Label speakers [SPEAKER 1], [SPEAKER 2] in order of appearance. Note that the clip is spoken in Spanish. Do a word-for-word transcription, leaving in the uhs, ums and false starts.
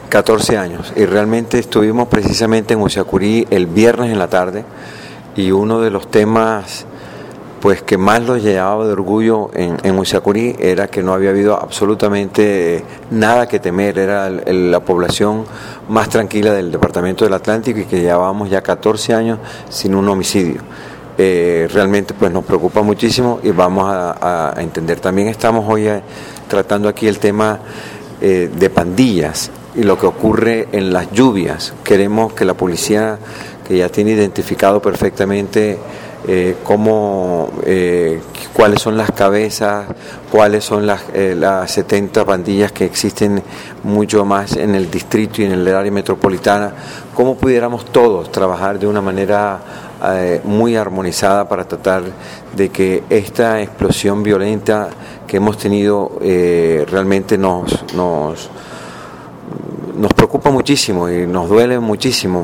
[SPEAKER 1] catorce años, y realmente estuvimos precisamente en Usiacurí el viernes en la tarde, y uno de los temas pues que más lo llenaba de orgullo en, en Usiacurí era que no había habido absolutamente nada que temer, era el, el, la población más tranquila del departamento del Atlántico, y que llevábamos ya catorce años sin un homicidio. Eh, realmente pues nos preocupa muchísimo, y vamos a, a entender. También estamos hoy eh, tratando aquí el tema eh, de pandillas y lo que ocurre en las lluvias. Queremos que la policía, que ya tiene identificado perfectamente eh, cómo, eh, cuáles son las cabezas, cuáles son las, eh, las setenta pandillas que existen mucho más en el distrito y en el área metropolitana, cómo pudiéramos todos trabajar de una manera eh, muy armonizada para tratar de que esta explosión violenta que hemos tenido eh, realmente nos, nos, nos preocupa muchísimo y nos duele muchísimo.